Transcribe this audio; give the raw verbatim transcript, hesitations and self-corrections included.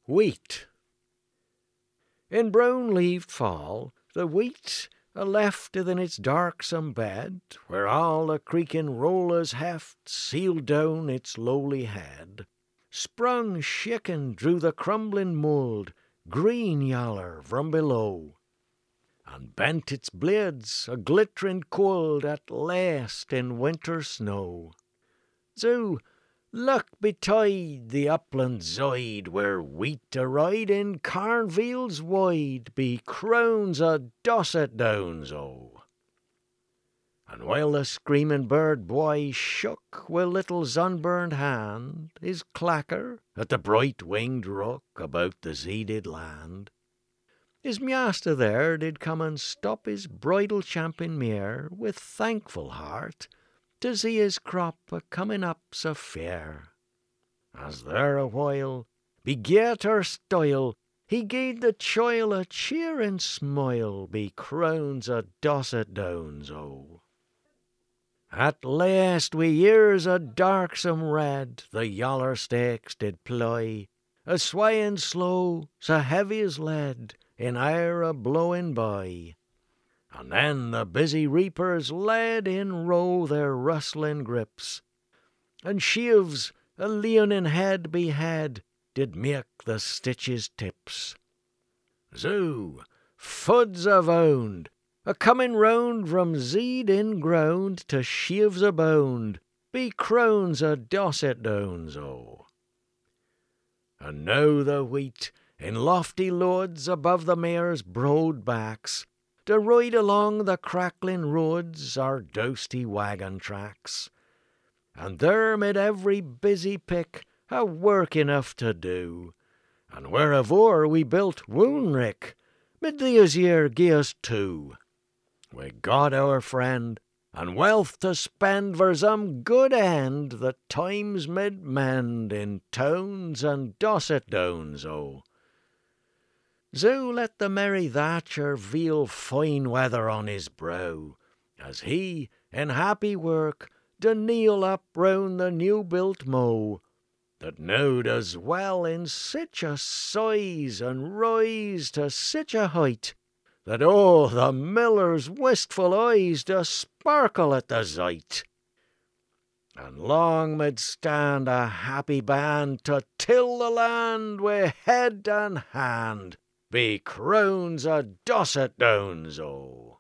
Wheat. In brown-leaved fall, the wheat, a left within its darksome bed, where all the creaking rollers heft sealed down its lowly head, sprung shaking through the crumbling mould, green yaller from below, and bent its blades a glittering cold at last in winter snow. So look betide the upland side, where wheat aride in cornfields wide, be crowns o' Dorset downs, oh. And while the screaming bird boy shook with little sunburned hand his clacker at the bright winged rook about the seeded land, his master there did come and stop his bridal champing mare with thankful heart to see his crop a coming up so fair. As there a while begat her style, he gave the child a cheer and smile, be crowns o' Dorset downs, oh. At last wi' years o' darksome red the yaller stakes did ply, a swaying slow, so heavy as lead, in air a blowing by. And then the busy reapers laid in row their rustling grips, and sheaves, a leaning head be head, did make the stitches tips. So, fuds avound, a coming round from seed in ground to sheaves abound, be crowns o' Dorset downs, oh. And now the wheat, in lofty loads above the mares' broad backs, to ride along the crackling roads or dousty wagon tracks. And there mid every busy pick a work enough to do, and where avore we built Woonrick, mid these year gie us two, with God our friend, and wealth to spend for some good end that times mid mend in towns and Dorset downs, oh. So let the merry thatcher feel fine weather on his brow, as he, in happy work, do kneel up round the new-built mow, that now does well in sich a size and rise to sich a height, that oh, the miller's wistful eyes do sparkle at the sight. And long mid stand a happy band to till the land wi' head and hand, be crowns o' Dorset downs, oh.